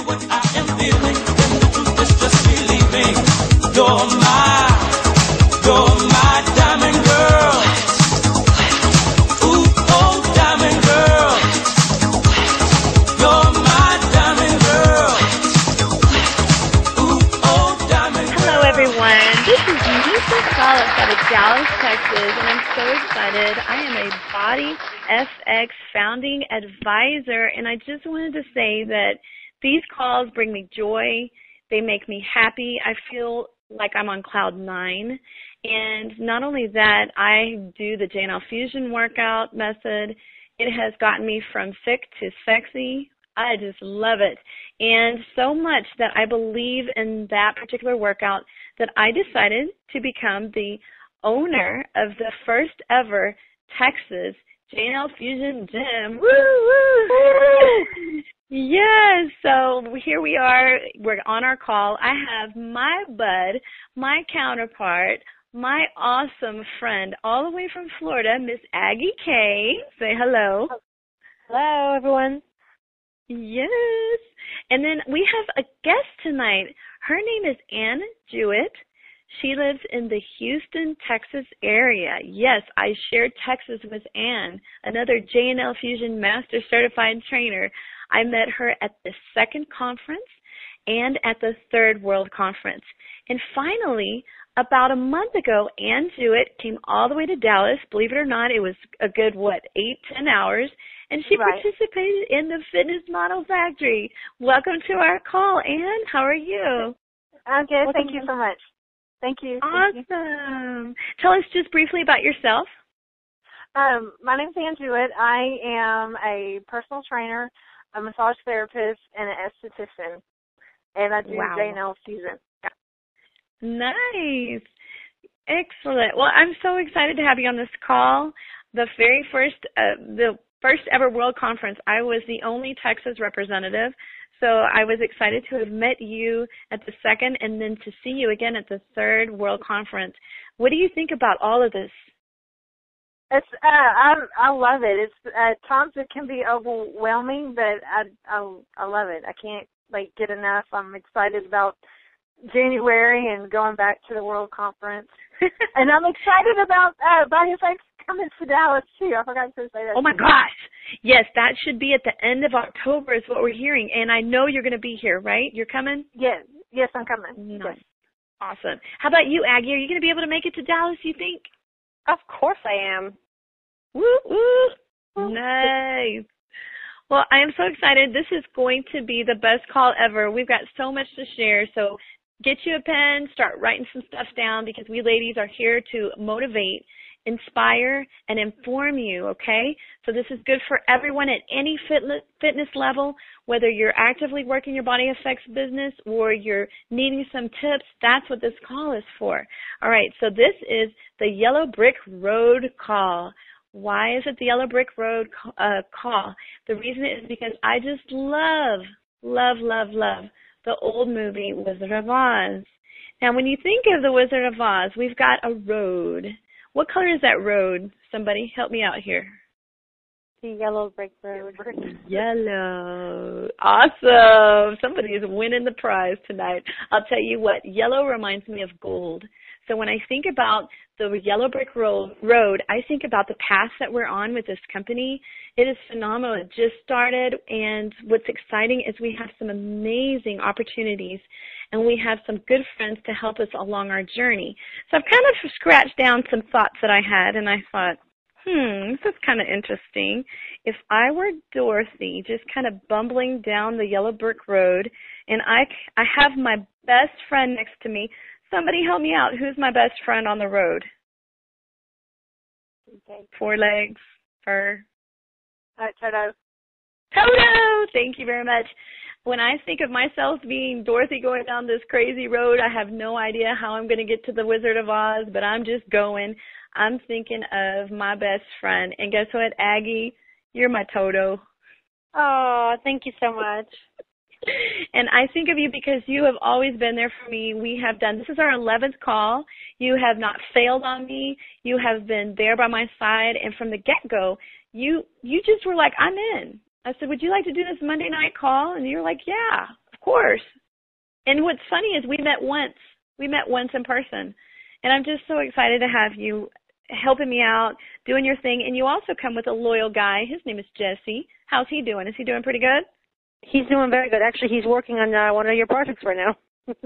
what I am feeling, and the truth is just believing. You're my diamond girl. Ooh, oh, diamond girl. You're my diamond girl. Ooh, oh, diamond girl. Hello, everyone. This is Lisa Salas out of Dallas, Texas, and I'm so excited. I am a Body FX founding advisor, and I just wanted to say that these calls bring me joy. They make me happy. I feel like I'm on cloud 9. And not only that, I do the JNL Fusion workout method. It has gotten me from sick to sexy. I just love it. And so much that I believe in that particular workout that I decided to become the owner of the first ever Texas JNL Fusion Gym. Woo, woo! Yes, so here we are. We're on our call. I have my bud, my counterpart, my awesome friend all the way from Florida, Miss Aggie K. Say hello. Hello, everyone. Yes. And then we have a guest tonight. Her name is Ann Jewett. She lives in the Houston, Texas area. Yes, I shared Texas with Ann, another JNL Fusion Master Certified Trainer. I met her at the second conference and at the third World Conference. And finally, about a month ago, Ann Jewett came all the way to Dallas. Believe it or not, it was a good, 8-10 hours. And she participated in the Fitness Model Factory. Welcome to our call, Ann. How are you? I'm good. Thank you so much. Thank you. Awesome. Tell us just briefly about yourself. My name's Ann Jewett. I am a personal trainer, a massage therapist, and an esthetician. And I do JNL Fusion. Yeah. Nice. Excellent. Well, I'm so excited to have you on this call. The first ever World Conference, I was the only Texas representative. So I was excited to have met you at the second and then to see you again at the third World Conference. What do you think about all of this? It's I love it. It's at times it can be overwhelming, but I love it. I can't get enough. I'm excited about January and going back to the World Conference, and I'm excited about Body FX coming to Dallas too. I forgot to say that. Oh my gosh! Yes, that should be at the end of October is what we're hearing, and I know you're going to be here, right? You're coming? Yes, I'm coming. Nice. Yes. Awesome. How about you, Aggie? Are you going to be able to make it to Dallas, you think? Of course I am. Woo, woo. Nice. Well, I am so excited. This is going to be the best call ever. We've got so much to share, so get you a pen, start writing some stuff down because we ladies are here to motivate, inspire, and inform you, okay? So this is good for everyone at any fitness level, whether you're actively working your Body FX business or you're needing some tips. That's what this call is for. All right, so this is the Yellow Brick Road call. Why is it the Yellow Brick Road call? The reason is because I just love the old movie Wizard of Oz. Now, when you think of the Wizard of Oz, we've got a road. What color is that road? Somebody help me out here. The Yellow Brick Road. Yellow. Awesome. Somebody is winning the prize tonight. I'll tell you what, yellow reminds me of gold. So when I think about the Yellow Brick Road, I think about the path that we're on with this company. It is phenomenal. It just started, and what's exciting is we have some amazing opportunities, and we have some good friends to help us along our journey. So I've kind of scratched down some thoughts that I had, and I thought, this is kind of interesting. If I were Dorothy, just kind of bumbling down the Yellow Brick Road, and I have my best friend next to me, somebody help me out. Who's my best friend on the road? Okay. 4 legs, fur. Toto. Toto! Thank you very much. When I think of myself being Dorothy going down this crazy road, I have no idea how I'm going to get to the Wizard of Oz, but I'm just going. I'm thinking of my best friend. And guess what, Aggie? You're my Toto. Oh, thank you so much. And I think of you because you have always been there for me. We have done, this is our 11th call. You have not failed on me. You have been there by my side. And from the get-go, you just were like, I'm in. I said, would you like to do this Monday night call? And you were like, yeah, of course. And what's funny is we met once. We met once in person. And I'm just so excited to have you helping me out, doing your thing. And you also come with a loyal guy. His name is Jesse. How's he doing? Is he doing pretty good? He's doing very good. Actually, he's working on one of your projects right now.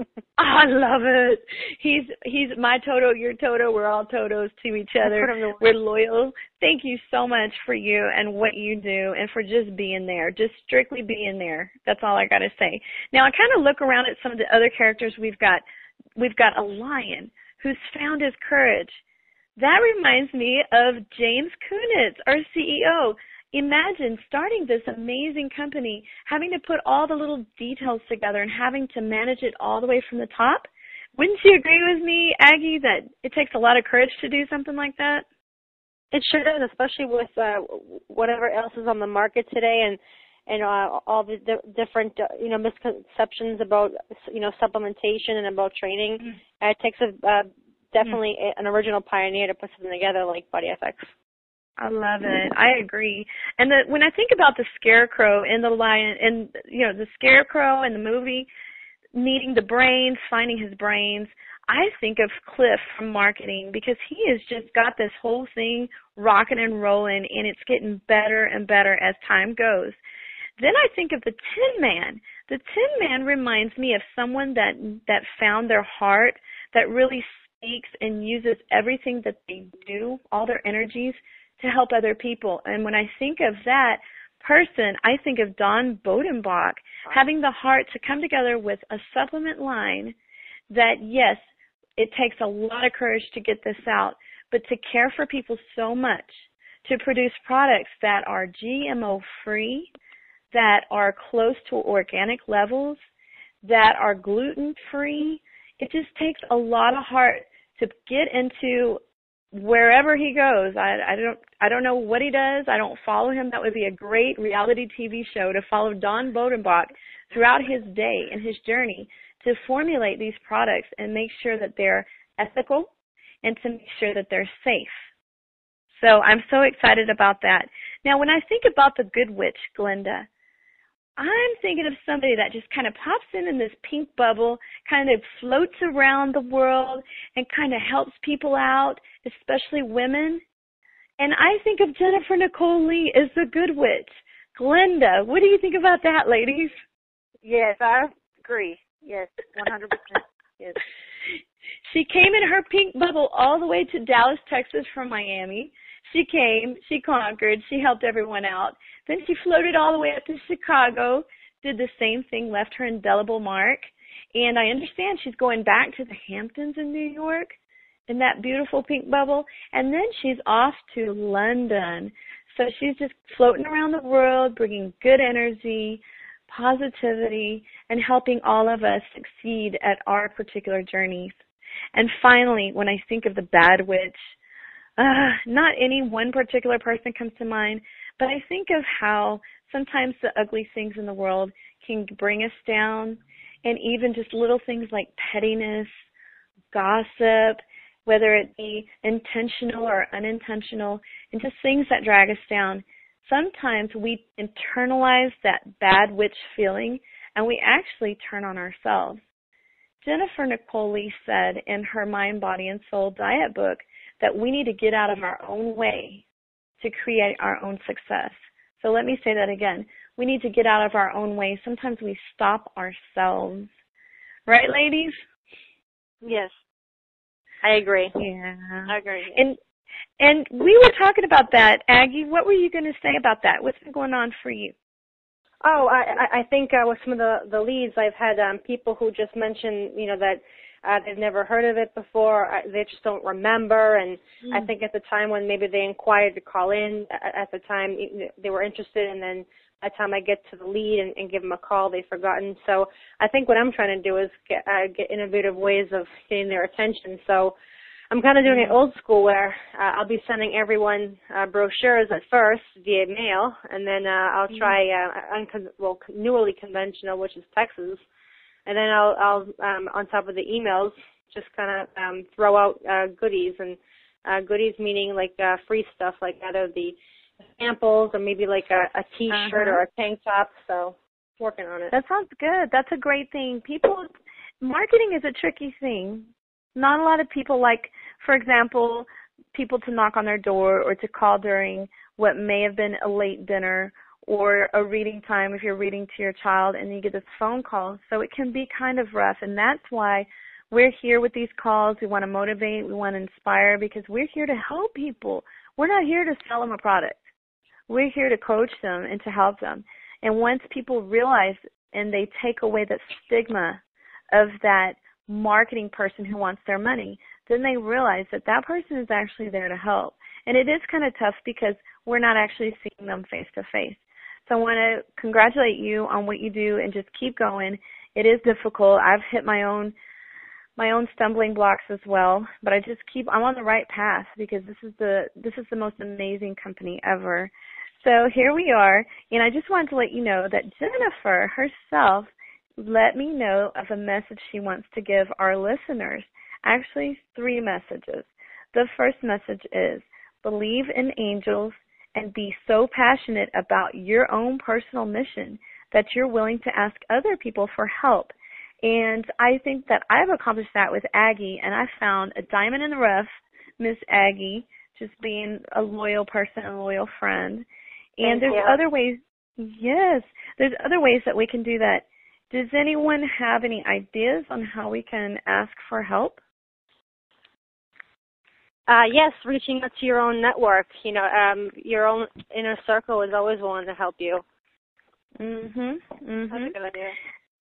I love it. He's my Toto, your Toto. We're all Totos to each other. We're loyal. Thank you so much for you and what you do and for just being there, just strictly being there. That's all I got to say. Now, I kind of look around at some of the other characters we've got. We've got a lion who's found his courage. That reminds me of James Kunitz, our CEO. Imagine starting this amazing company, having to put all the little details together and having to manage it all the way from the top. Wouldn't you agree with me, Aggie, that it takes a lot of courage to do something like that? It sure does, especially with whatever else is on the market today and all the different misconceptions about supplementation and about training. It takes definitely an original pioneer to put something together like BodyFX. I love it. I agree. And when I think about the Scarecrow and the lion, and the Scarecrow in the movie needing the brains, finding his brains, I think of Cliff from marketing because he has just got this whole thing rocking and rolling, and it's getting better and better as time goes. Then I think of the Tin Man. The Tin Man reminds me of someone that found their heart, that really speaks and uses everything that they do, all their energies, to help other people. And when I think of that person, I think of Don Bodenbach, having the heart to come together with a supplement line that, yes, it takes a lot of courage to get this out, but to care for people so much, to produce products that are GMO-free, that are close to organic levels, that are gluten-free. It just takes a lot of heart to get into wherever he goes. I don't know what he does. I don't follow him. That would be a great reality TV show to follow Don Bodenbach throughout his day and his journey to formulate these products and make sure that they're ethical and to make sure that they're safe. So I'm so excited about that. Now, when I think about the Good Witch, Glenda, I'm thinking of somebody that just kind of pops in this pink bubble, kind of floats around the world and kind of helps people out, especially women. And I think of Jennifer Nicole Lee as the Good Witch. Glenda, what do you think about that, ladies? Yes, I agree. Yes, 100%. Yes. She came in her pink bubble all the way to Dallas, Texas from Miami. She came, she conquered, she helped everyone out. Then she floated all the way up to Chicago, did the same thing, left her indelible mark. And I understand she's going back to the Hamptons in New York in that beautiful pink bubble. And then she's off to London. So she's just floating around the world, bringing good energy, positivity, and helping all of us succeed at our particular journeys. And finally, when I think of the Bad Witch, not any one particular person comes to mind, but I think of how sometimes the ugly things in the world can bring us down, and even just little things like pettiness, gossip, whether it be intentional or unintentional, and just things that drag us down. Sometimes we internalize that bad witch feeling, and we actually turn on ourselves. Jennifer Nicole Lee said in her Mind, Body, and Soul diet book that we need to get out of our own way to create our own success. So let me say that again. We need to get out of our own way. Sometimes we stop ourselves. Right, ladies? Yes. I agree. Yeah. I agree. And we were talking about that. Aggie, what were you going to say about that? What's been going on for you? Oh, I think with some of the leads, I've had people who just mentioned, that they've never heard of it before. They just don't remember. And I think at the time when maybe they inquired to call in, at the time they were interested, and then by the time I get to the lead and give them a call, they've forgotten. So I think what I'm trying to do is get innovative ways of getting their attention. So I'm kind of doing it old school where I'll be sending everyone brochures at first via mail, and then I'll try newly conventional, which is Texas. And then I'll on top of the emails, just kind of throw out goodies, and goodies meaning like free stuff, like either the samples or maybe like a T-shirt or a tank top. So Working on it. That sounds good. That's a great thing. Marketing is a tricky thing. Not a lot of people like, for example, people to knock on their door or to call during what may have been a late dinner or a reading time if you're reading to your child and you get this phone call. So it can be kind of rough, and that's why we're here with these calls. We want to motivate, we want to inspire, because we're here to help people. We're not here to sell them a product. We're here to coach them and to help them. And once people realize and they take away that stigma of that marketing person who wants their money, then they realize that that person is actually there to help. And it is kind of tough because we're not actually seeing them face to face. So I want to congratulate you on what you do and just keep going. It is difficult. I've hit my own stumbling blocks as well, but I'm on the right path because this is the most amazing company ever. So here we are, and I just wanted to let you know that Jennifer herself let me know of a message she wants to give our listeners. Actually, 3 messages. The first message is, believe in angels and be so passionate about your own personal mission that you're willing to ask other people for help. And I think that I've accomplished that with Aggie, and I found a diamond in the rough, Miss Aggie, just being a loyal person, a loyal friend. And there's other ways, yes, there's other ways that we can do that. Does anyone have any ideas on how we can ask for help? Yes, reaching out to your own network. Your own inner circle is always willing to help you. Mhm. That's a good idea.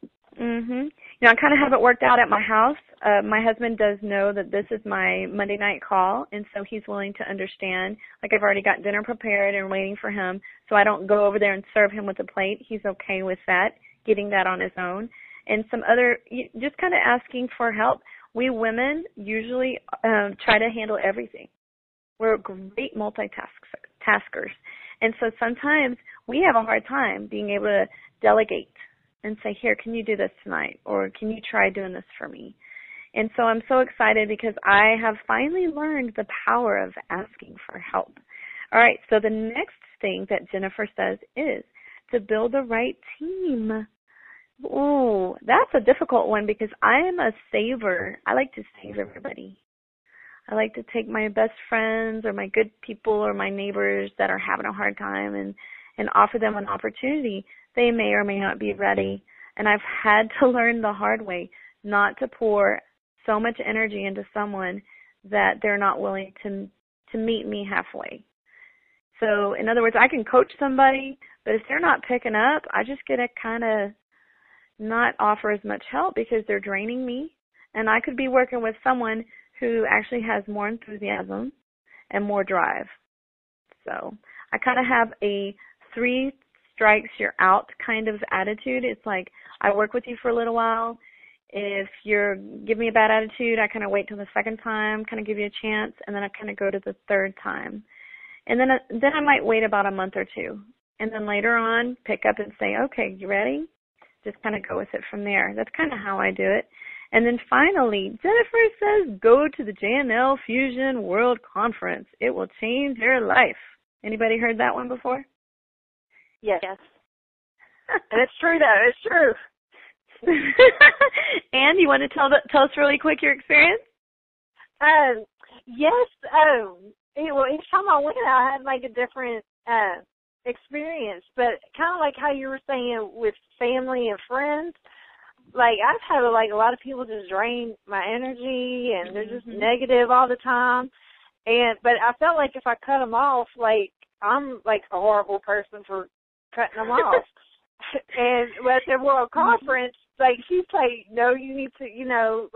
Mhm. I kind of have it worked out at my house. My husband does know that this is my Monday night call, and so he's willing to understand. Like, I've already got dinner prepared and waiting for him, so I don't go over there and serve him with a plate. He's okay with that, getting that on his own. And some other, just kind of asking for help. We women usually try to handle everything. We're great multitaskers. And so sometimes we have a hard time being able to delegate and say, here, can you do this tonight? Or can you try doing this for me? And so I'm so excited because I have finally learned the power of asking for help. All right, so the next thing that Jennifer says is to build the right team. Ooh, that's a difficult one because I am a saver. I like to save everybody. I like to take my best friends or my good people or my neighbors that are having a hard time and offer them an opportunity. They may or may not be ready. And I've had to learn the hard way not to pour so much energy into someone that they're not willing to meet me halfway. So, in other words, I can coach somebody, but if they're not picking up, I just get to kind of not offer as much help because they're draining me. And I could be working with someone who actually has more enthusiasm and more drive. So I kind of have a 3 strikes, you're out kind of attitude. It's like I work with you for a little while. If you're give me a bad attitude, I kind of wait till the second time, kind of give you a chance, and then I kind of go to the third time. And then I might wait about a month or 2. And then later on, pick up and say, okay, you ready? Just kind of go with it from there. That's kind of how I do it. And then finally, Jennifer says, go to the JNL Fusion World Conference. It will change your life. Anybody heard that one before? Yes. And it's true, though. It's true. Anne, you want to tell us really quick your experience? Yes. Each time I went, I had like a different experience, but kind of like how you were saying with family and friends. Like, I've had a lot of people just drain my energy, and they're just negative all the time. But I felt like if I cut them off, like, I'm like a horrible person for cutting them off. And at the World Conference, like, she's like, no, you need to, you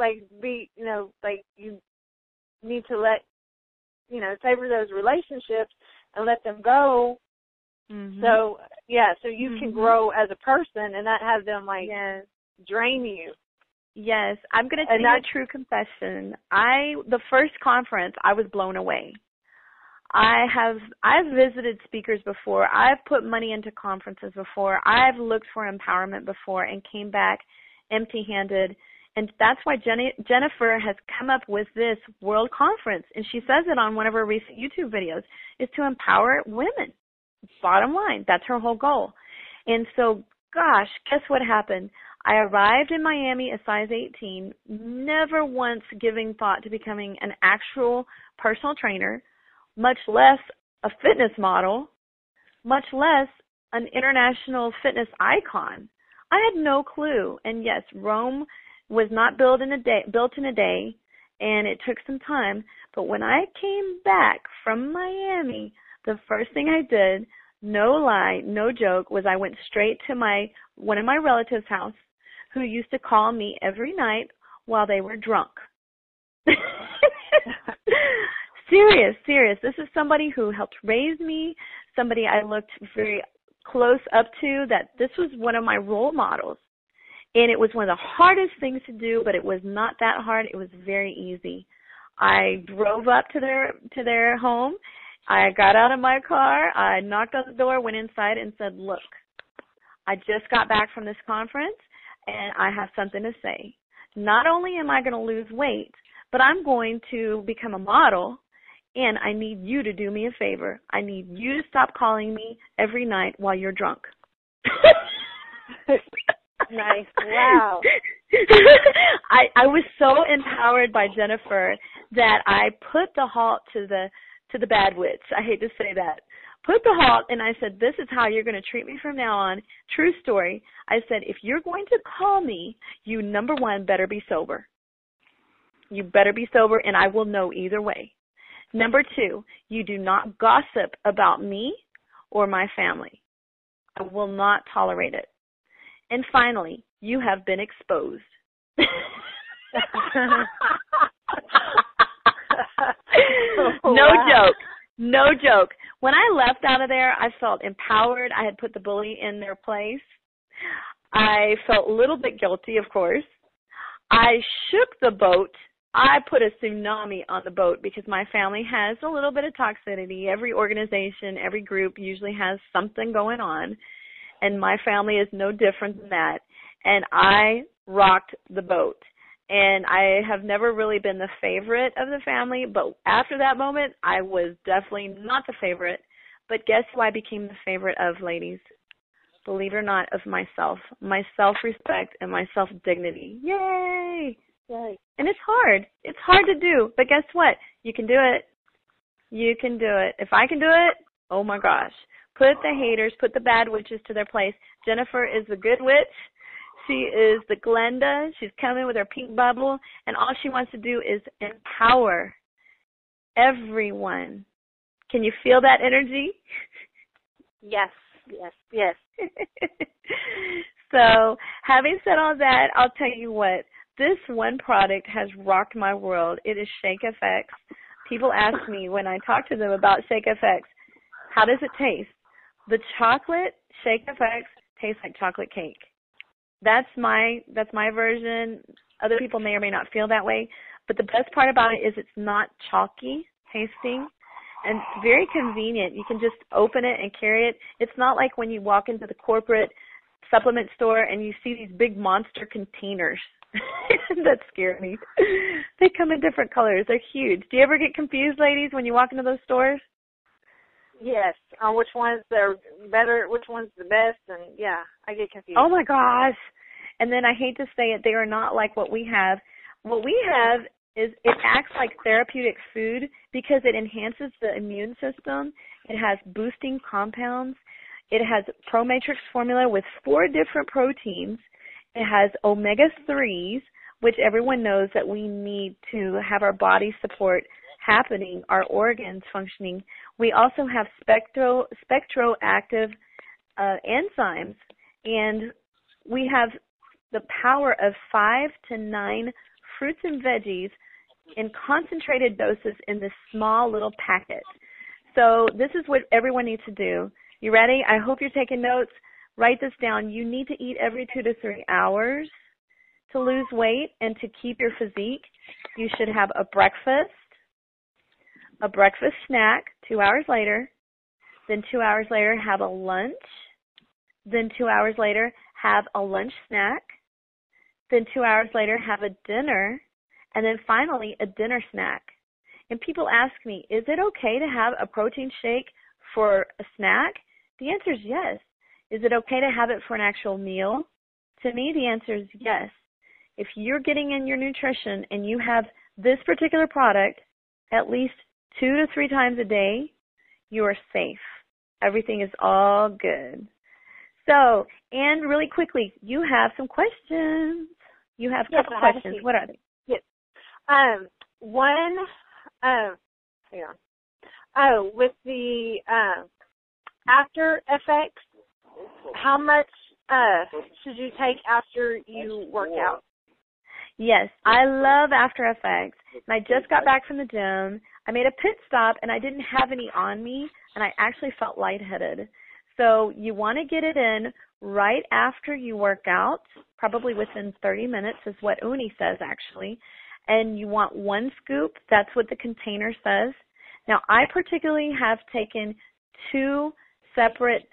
need to let, savor those relationships and let them go. Mm-hmm. So you can grow as a person and not have them, like, drain you. Yes, I'm going to tell you a true confession. The first conference, I was blown away. I've visited speakers before. I've put money into conferences before. I've looked for empowerment before and came back empty-handed. And that's why Jennifer has come up with this world conference. And she says it on one of her recent YouTube videos, is to empower women. Bottom line, that's her whole goal. And so gosh, guess what happened? I arrived in Miami a size 18, never once giving thought to becoming an actual personal trainer, much less a fitness model, much less an international fitness icon. I had no clue. And yes, Rome was not built in a day, and it took some time. But when I came back from Miami, the first thing I did, no lie, no joke, was I went straight to one of my relatives' house, who used to call me every night while they were drunk. Serious. This is somebody who helped raise me, somebody I looked very close up to, that this was one of my role models. And it was one of the hardest things to do, but it was not that hard. It was very easy. I drove up to their home. I got out of my car. I knocked on the door, went inside, and said, look, I just got back from this conference, and I have something to say. Not only am I going to lose weight, but I'm going to become a model, and I need you to do me a favor. I need you to stop calling me every night while you're drunk. Nice. Wow. I was so empowered by Jennifer that I put the halt to the bad witch. I hate to say that. Put the halt, and I said, this is how you're going to treat me from now on. True story. I said, if you're going to call me, you, number one, better be sober. You better be sober, and I will know either way. Number two, you do not gossip about me or my family. I will not tolerate it. And finally, you have been exposed. No joke. When I left out of there, I felt empowered. I had put the bully in their place. I felt a little bit guilty, of course. I shook the boat. I put a tsunami on the boat because my family has a little bit of toxicity. Every organization, every group usually has something going on, and my family is no different than that. And I rocked the boat. And I have never really been the favorite of the family, but after that moment, I was definitely not the favorite. But guess who I became the favorite of, ladies? Believe it or not, of myself. My self-respect and my self-dignity. Yay! Yay. And it's hard. It's hard to do. But guess what? You can do it. You can do it. If I can do it, oh my gosh. Put the haters, put the bad witches to their place. Jennifer is the good witch. She is the Glenda. She's coming with her pink bubble, and all she wants to do is empower everyone. Can you feel that energy? Yes. So, having said all that, I'll tell you what. This one product has rocked my world. It is Shake FX. People ask me when I talk to them about Shake FX, how does it taste? The chocolate Shake FX tastes like chocolate cake. That's my version. Other people may or may not feel that way. But the best part about it is it's not chalky tasting. And it's very convenient. You can just open it and carry it. It's not like when you walk into the corporate supplement store and you see these big monster containers. That scare me. They come in different colors. They're huge. Do you ever get confused, ladies, when you walk into those stores? Yes, on which ones they're better, which one's the best, and yeah, I get confused. Oh my gosh. And then I hate to say it, they are not like what we have. What we have is it acts like therapeutic food because it enhances the immune system. It has boosting compounds. It has ProMatrix formula with 4 different proteins. It has omega-3s, which everyone knows that we need to have our body support happening, our organs functioning. We also have spectroactive enzymes, and we have the power of 5 to 9 fruits and veggies in concentrated doses in this small little packet. So this is what everyone needs to do. You ready? I hope you're taking notes. Write this down. You need to eat every 2 to 3 hours to lose weight and to keep your physique. You should have a breakfast snack 2 hours later, then 2 hours later have a lunch, then 2 hours later have a lunch snack, then 2 hours later have a dinner, and then finally a dinner snack. And people ask me, is it okay to have a protein shake for a snack? The answer is yes. Is it okay to have it for an actual meal? To me, the answer is yes. If you're getting in your nutrition and you have this particular product at least 2 to 3 times a day, you are safe. Everything is all good. So, and really quickly, you have some questions. You have a couple questions. What are they? Yes. One, hang on. Oh, with the after effects, how much should you take after you work out? Yes, I love After Effects. And I just got back from the gym. I made a pit stop, and I didn't have any on me, and I actually felt lightheaded. So you want to get it in right after you work out, probably within 30 minutes is what Uni says, actually. And you want 1 scoop. That's what the container says. Now, I particularly have taken 2 separate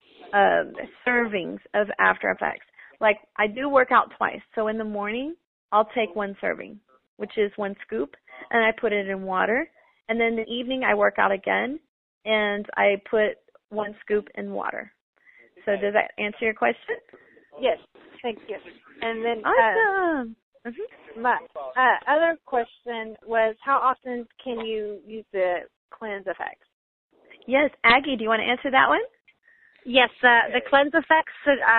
servings of After Effects. Like, I do work out twice. So in the morning, I'll take 1 serving, which is 1 scoop, and I put it in water. And then in the evening, I work out again, and I put 1 scoop in water. So does that answer your question? Yes, thank you. And then awesome. My other question was, how often can you use the Cleanse Effects? Yes, Aggie, do you want to answer that one? Yes, the Cleanse Effects,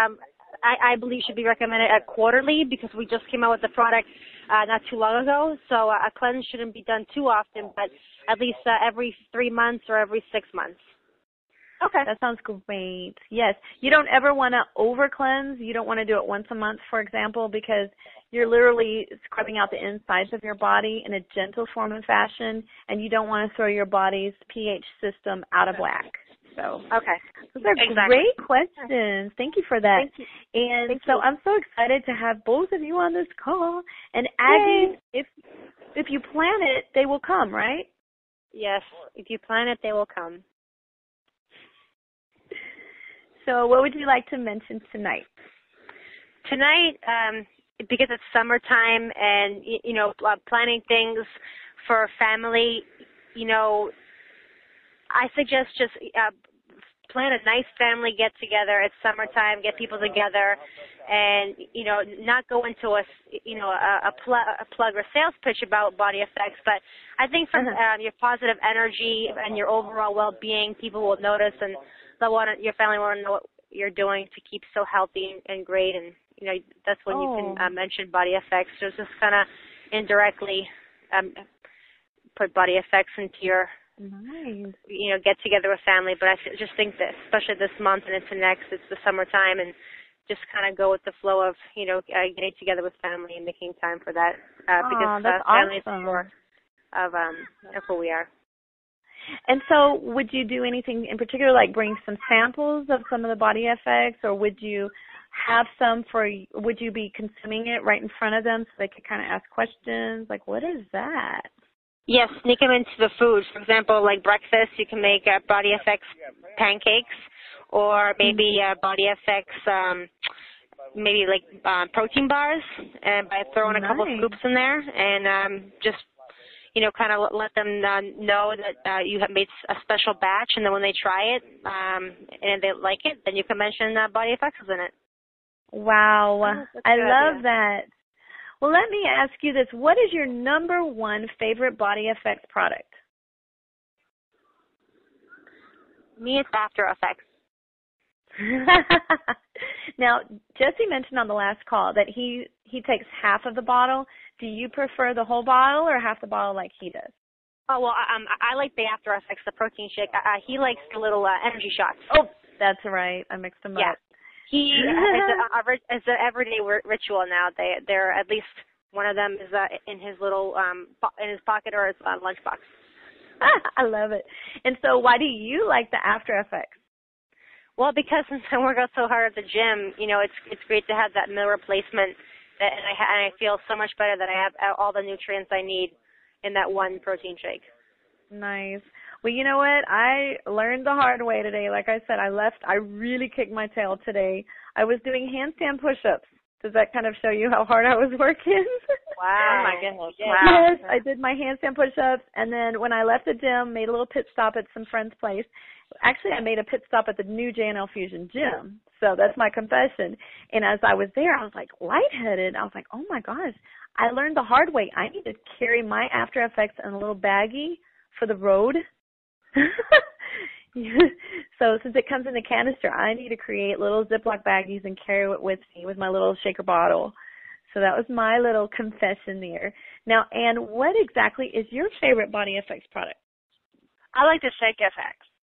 I believe should be recommended quarterly because we just came out with the product not too long ago. So a cleanse shouldn't be done too often, but at least every 3 months or every 6 months. Okay. That sounds great. Yes. You don't ever want to over-cleanse. You don't want to do it once a month, for example, because you're literally scrubbing out the insides of your body in a gentle form and fashion, and you don't want to throw your body's pH system out of whack. So, okay. Those are great questions. Thank you for that. Thank you. And Thank so you. I'm so excited to have both of you on this call. And Aggie, if you plan it, they will come, right? Yes. If you plan it, they will come. So what would you like to mention tonight? Tonight, because it's summertime and, planning things for family, I suggest just plan a nice family get-together. It's summertime, get people together, and, not go into a plug or sales pitch about Body Effects, but I think from your positive energy and your overall well-being, people will notice, and your family will know what you're doing to keep so healthy and great, and, that's when you can mention Body Effects. So just kind of indirectly put Body Effects into your get together with family. But I just think that, especially this month and into next, it's the summertime, and just kind of go with the flow of, getting together with family and making time for that. Because family is more of who we are. And so would you do anything in particular, like bring some samples of some of the Body Effects, or would you have some would you be consuming it right in front of them so they could kind of ask questions? Like, what is that? Yes, sneak them into the food. For example, like breakfast, you can make Body Effects pancakes, or maybe Body Effects, maybe like protein bars, and by throwing a couple of scoops in there, and just, kind of let them know that you have made a special batch, and then when they try it and they like it, then you can mention Body Effects in it. Wow, I love that. Well, let me ask you this. What is your number 1 favorite Body Effects product? Me, it's After Effects. Now, Jesse mentioned on the last call that he takes half of the bottle. Do you prefer the whole bottle or half the bottle like he does? Oh, well, I like the After Effects, the protein shake. He likes the little energy shots. Oh, that's right. I mixed them up. It's an everyday ritual now. They're at least one of them is in his little in his pocket or his lunchbox. I love it. And so, why do you like the After Effects? Well, because since I work out so hard at the gym, it's great to have that meal replacement, and I feel so much better that I have all the nutrients I need in that one protein shake. Nice. Well, you know what? I learned the hard way today. Like I said, I really kicked my tail today. I was doing handstand push-ups. Does that kind of show you how hard I was working? Wow. Oh my goodness. Wow. Yes, I did my handstand push-ups, and then when I left the gym, made a little pit stop at some friend's place. Actually, I made a pit stop at the new JNL Fusion gym, so that's my confession. And as I was there, I was like lightheaded. I was like, oh my gosh, I learned the hard way. I need to carry my After Effects in a little baggie for the road. So since it comes in the canister, I need to create little Ziploc baggies and carry it with me with my little shaker bottle. So that was my little confession there. Now, Anne, what exactly is your favorite Body FX product? I like the Shake FX.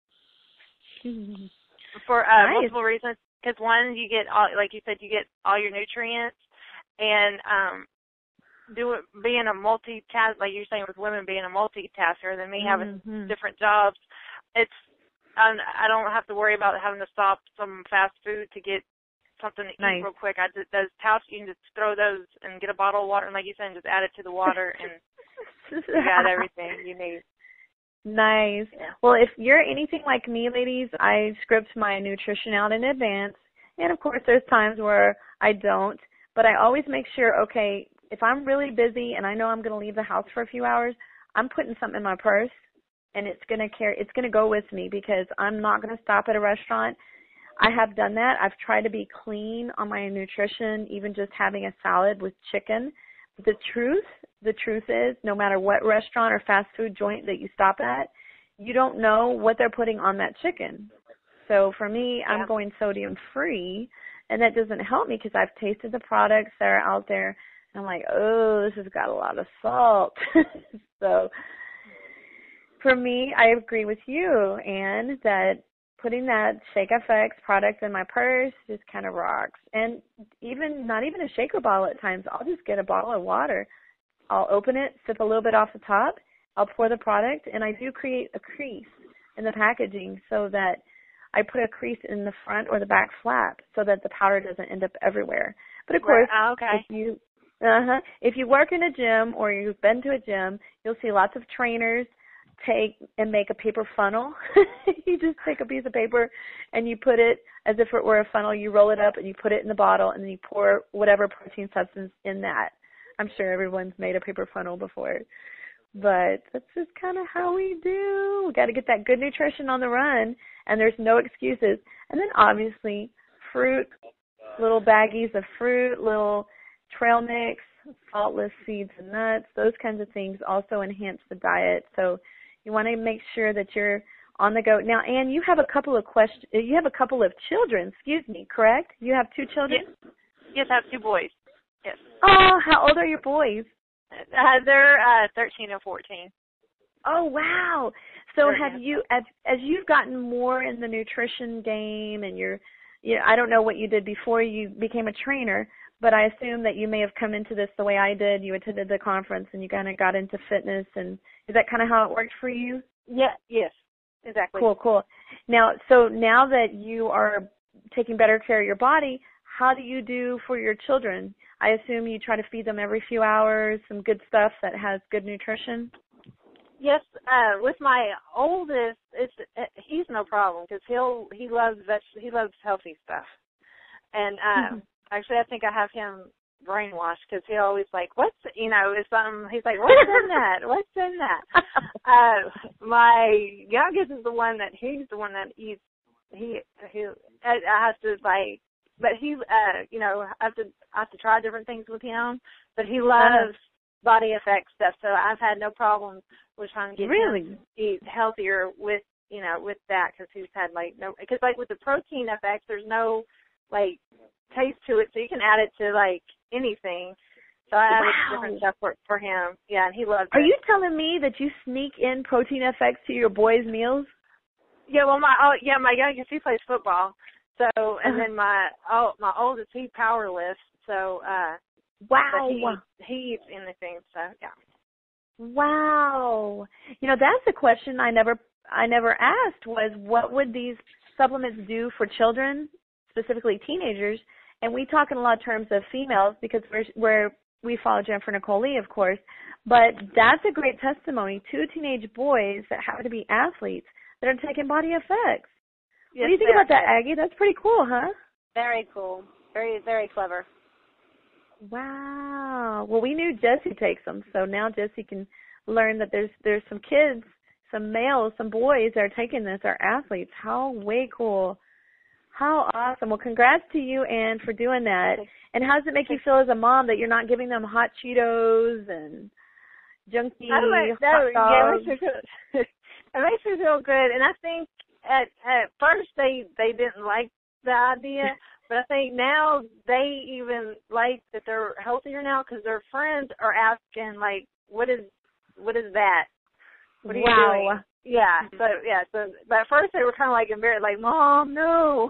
For Nice. multiple reasons. Because one, you get all, like you said, you get all your nutrients, and being a multitask, like you're saying with women being a multitasker, than me having different jobs, I don't have to worry about having to stop some fast food to get something to eat real quick. Those pouch, you can just throw those and get a bottle of water, and like you said, just add it to the water, and you got everything you need. Nice. Yeah. Well, if you're anything like me, ladies, I script my nutrition out in advance. And, of course, there's times where I don't. But I always make sure, okay, if I'm really busy and I know I'm going to leave the house for a few hours, I'm putting something in my purse, and it's going to go with me because I'm not going to stop at a restaurant. I have done that. I've tried to be clean on my nutrition, even just having a salad with chicken. But the truth is, no matter what restaurant or fast food joint that you stop at, you don't know what they're putting on that chicken. So for me, I'm going sodium free, and that doesn't help me because I've tasted the products that are out there, and I'm like, oh, this has got a lot of salt. So for me, I agree with you, Anne, that putting that Shake FX product in my purse just kind of rocks. And not even a shaker bottle at times. I'll just get a bottle of water. I'll open it, sip a little bit off the top. I'll pour the product, and I do create a crease in the packaging so that I put a crease in the front or the back flap so that the powder doesn't end up everywhere. But, of course, if you work in a gym or you've been to a gym, you'll see lots of trainers take and make a paper funnel. You just take a piece of paper and you put it as if it were a funnel. You roll it up and you put it in the bottle, and then you pour whatever protein substance in that. I'm sure everyone's made a paper funnel before, but that's just kind of how we do. We got to get that good nutrition on the run, and there's no excuses. And then obviously fruit, little baggies of fruit, little trail mix, saltless seeds and nuts, those kinds of things also enhance the diet. So you want to make sure that you're on the go. Now, Anne, you have a couple of children, correct? You have 2 children? Yes, I have 2 boys. Yes. Oh, how old are your boys? They're 13 and 14. Oh, wow. So have you, as you've gotten more in the nutrition game, and I don't know what you did before you became a trainer, but I assume that you may have come into this the way I did. You attended the conference and you kind of got into fitness, and is that kind of how it worked for you? Yeah, yes, exactly. Cool. Now that you are taking better care of your body, how do you do for your children? I assume you try to feed them every few hours, some good stuff that has good nutrition? Yes, with my oldest, he's no problem because he loves healthy stuff, and actually I think I have him brainwashed because he always like, it's something. He's like, what's in that? What's in that? My youngest is the one that eats. He has to like. But he, I have to try different things with him. But he loves Body FX stuff, so I've had no problems with trying to get him to eat healthier with that, because he's had because with the Protein FX, there's no taste to it, so you can add it to anything. So I added different stuff for him. Yeah, and he loves it. Are you telling me that you sneak in Protein FX to your boys' meals? Yeah, well, my youngest, he plays football. So, and then my oldest, he power lifts. So, he eats anything. So, yeah. Wow. That's a question I never asked, was what would these supplements do for children, specifically teenagers? And we talk in a lot of terms of females because we follow Jennifer Nicole Lee, of course. But that's a great testimony. 2 teenage boys that happen to be athletes that are taking Body FX. Yes, what do you think about that, Aggie? That's pretty cool, huh? Very cool. Very, very clever. Wow. Well, we knew Jesse takes them, so now Jesse can learn that there's some kids, some males, some boys that are taking this, are athletes. How way cool. How awesome. Well, congrats to you, Ann, for doing that. And how does it make you feel as a mom that you're not giving them hot Cheetos and junky hot dogs? It makes me feel good. And I think at first they didn't like the idea, but I think now they even like that they're healthier now because their friends are asking, like, what is that? What are you doing? Yeah. So but at first they were kind of like embarrassed, like, Mom, no.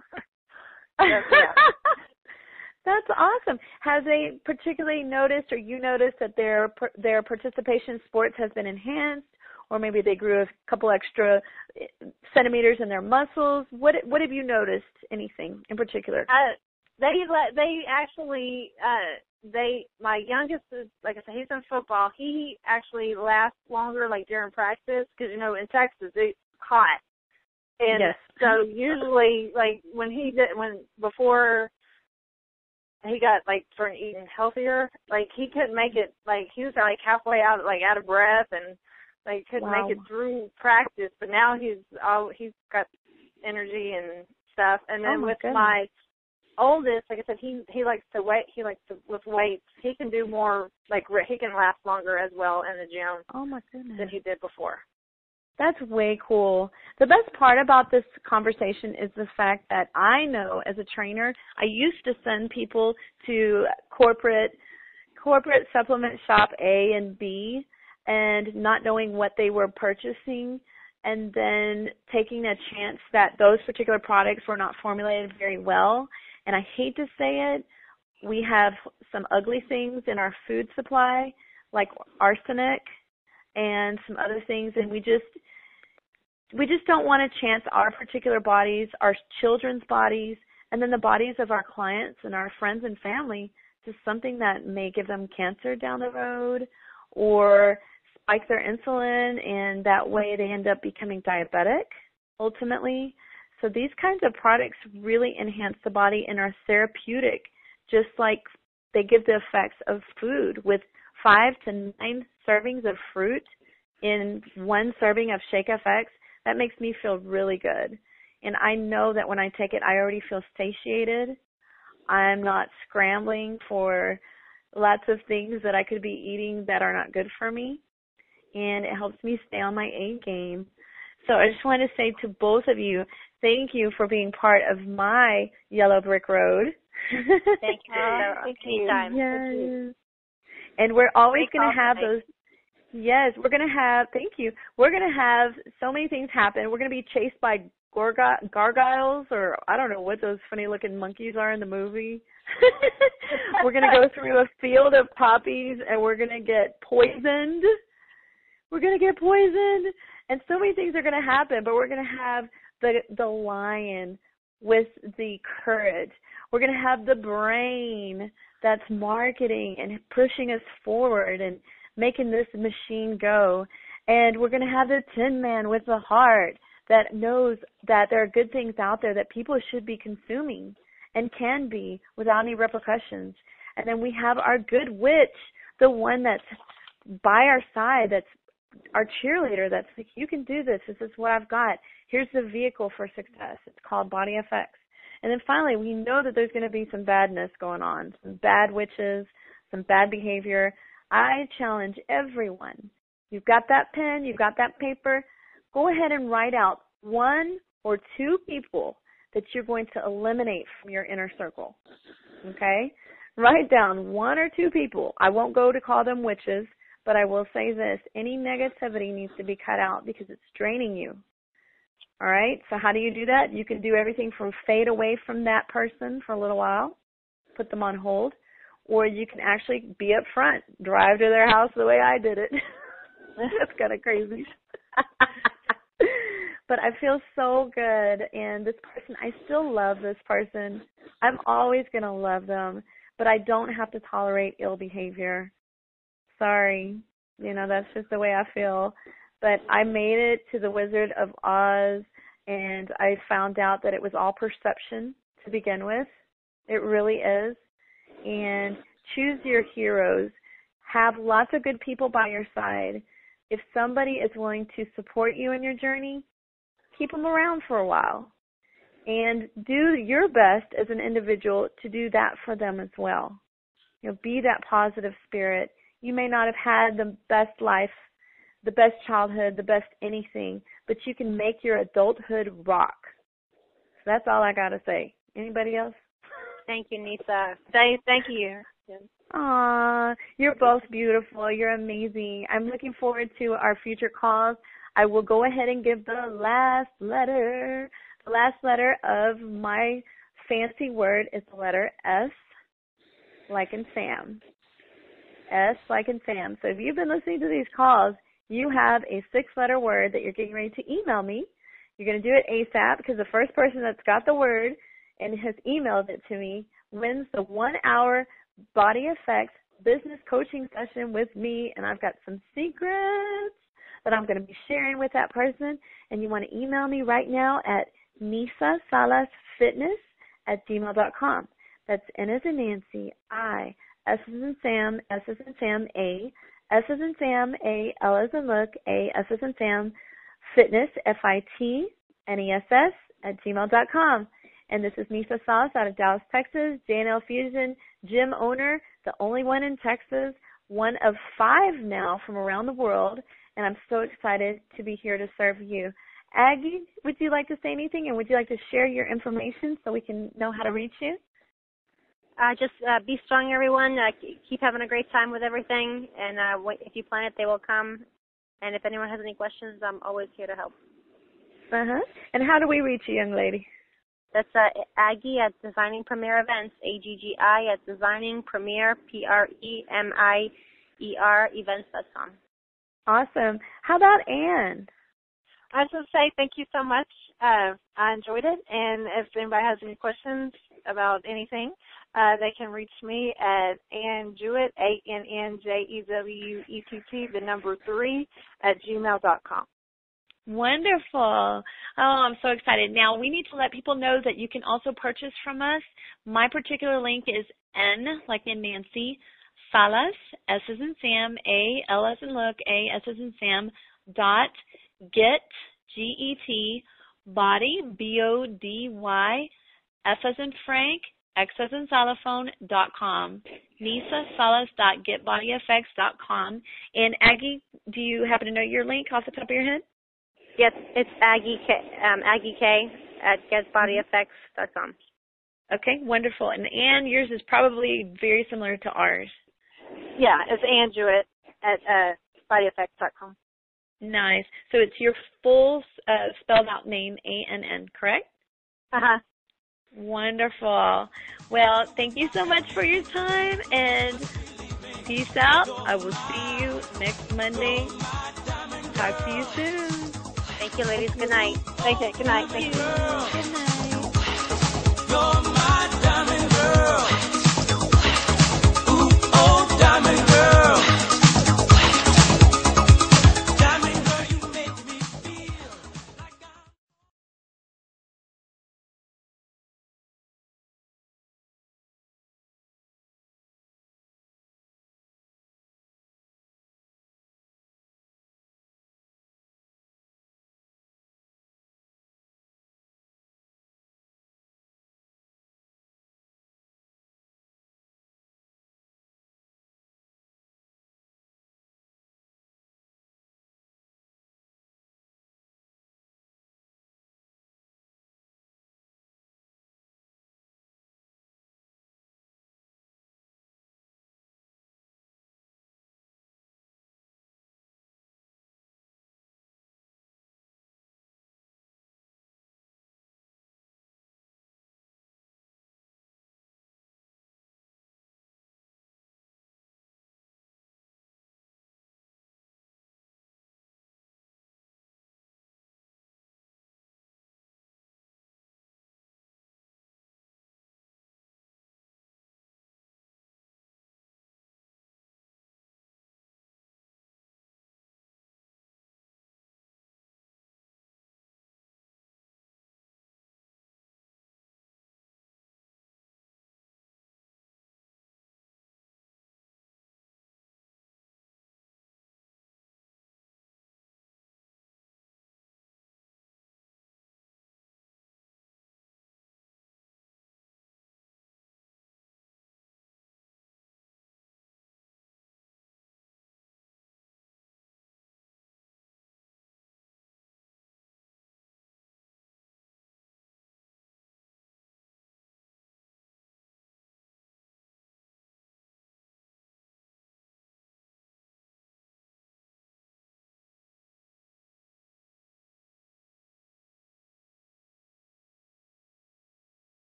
That's awesome. Have they particularly noticed, or you noticed, that their participation in sports has been enhanced, or maybe they grew a couple extra centimeters in their muscles? What have you noticed? Anything in particular? They actually my youngest is, like I said, he's in football. He actually lasts longer, like during practice, because in Texas it's hot, and yes. So usually, like before he got for eating healthier, like he couldn't make it. Like he was like halfway out of breath, and like couldn't make it through practice. But now he's got energy and stuff. And then with my oldest, like I said, he likes to lift weights. He can do more, he can last longer as well in the gym. Oh my goodness. Than he did before. That's way cool. The best part about this conversation is the fact that I know as a trainer, I used to send people to corporate supplement shop A and B and not knowing what they were purchasing, and then taking a chance that those particular products were not formulated very well. And I hate to say it, we have some ugly things in our food supply, like arsenic and some other things, and we just don't want to chance our particular bodies, our children's bodies, and then the bodies of our clients and our friends and family to something that may give them cancer down the road or spike their insulin, and that way they end up becoming diabetic ultimately. So these kinds of products really enhance the body and are therapeutic, just like they give the effects of food with 5 to 9 servings of fruit in one serving of Shake FX. That makes me feel really good. And I know that when I take it, I already feel satiated. I'm not scrambling for lots of things that I could be eating that are not good for me. And it helps me stay on my A game. So I just want to say to both of you, thank you for being part of my Yellow Brick Road. Thank you. Thank you. Yes. And we're always going to have those. Yes, we're going to have, thank you, we're going to have so many things happen. We're going to be chased by gargoyles, or I don't know what those funny-looking monkeys are in the movie. We're going to go through a field of poppies, and we're going to get poisoned. And so many things are going to happen, but we're going to have the lion with the courage. We're going to have the brain that's marketing and pushing us forward and making this machine go. And we're going to have the Tin Man with the heart that knows that there are good things out there that people should be consuming and can be without any repercussions. And then we have our good witch, the one that's by our side, that's our cheerleader, that's like, you can do this. This is what I've got. Here's the vehicle for success. It's called Body FX. And then finally, we know that there's going to be some badness going on, some bad witches, some bad behavior. I challenge everyone. You've got that pen, you've got that paper. Go ahead and write out 1 or 2 people that you're going to eliminate from your inner circle. Okay? Write down 1 or 2 people. I won't go to call them witches, but I will say this. Any negativity needs to be cut out because it's draining you. All right? So how do you do that? You can do everything from fade away from that person for a little while, put them on hold, or you can actually be up front, drive to their house the way I did it. That's kind of crazy. But I feel so good, and this person, I still love this person. I'm always going to love them, but I don't have to tolerate ill behavior. Sorry. That's just the way I feel. But I made it to the Wizard of Oz, and I found out that it was all perception to begin with. It really is. And Choose your heroes. Have lots of good people by your side. If somebody is willing to support you in your journey, keep them around for a while. And do your best as an individual to do that for them as well. Be that positive spirit. You may not have had the best life, the best childhood, the best anything, but you can make your adulthood rock. So that's all I got to say. Anybody else? Thank you, Nisa. Thank you. Aw, you're both beautiful. You're amazing. I'm looking forward to our future calls. I will go ahead and give the last letter. The last letter of my fancy word is the letter S, like in Sam. S, like in Sam. So if you've been listening to these calls, you have a 6-letter word that you're getting ready to email me. You're going to do it ASAP because the first person that's got the word and has emailed it to me wins the 1-hour Body Effects business coaching session with me. And I've got some secrets that I'm going to be sharing with that person. And you want to email me right now at nisasalasfitness@gmail.com. That's N as in Nancy, I, S as in Sam, S as in Sam, A, S as in Sam, A, L as in look, A, S as in Sam, fitness, FITNESS, @gmail.com. And this is Nisa Salas out of Dallas, Texas, JNL Fusion gym owner, the only one in Texas, one of 5 now from around the world, and I'm so excited to be here to serve you. Aggie, would you like to say anything, and would you like to share your information so we can know how to reach you? Just be strong, everyone. Keep having a great time with everything, and if you plan it, they will come. And if anyone has any questions, I'm always here to help. And how do we reach you, young lady? That's Aggie at Designing Premier Events, AGGI at Designing Premier, PREMIER, events.com. Awesome. How about Ann? I just want to say thank you so much. I enjoyed it, and if anybody has any questions about anything, they can reach me at Ann Jewett, ANNJEWETT, the number 3, @gmail.com. Wonderful. Oh, I'm so excited. Now, we need to let people know that you can also purchase from us. My particular link is N, like in Nancy, Salas, S as in Sam, A, L as in look, A, S as in Sam, .get, GET, body, BODY, F as in Frank, X as in xylophone.com, nisasalas.getbodyeffects.com. And Aggie, do you happen to know your link off the top of your head? Yes, it's Aggie K at getbodyeffects.com. Okay, wonderful. And Ann, yours is probably very similar to ours. Yeah, it's Ann Jewett at bodyeffects.com. Nice. So it's your full spelled out name, ANN, correct? Uh-huh. Wonderful. Well, thank you so much for your time, and peace out. I will see you next Monday. Talk to you soon. Thank you, ladies. Good night. Thank you. Good night. Thank you. Good night. You're my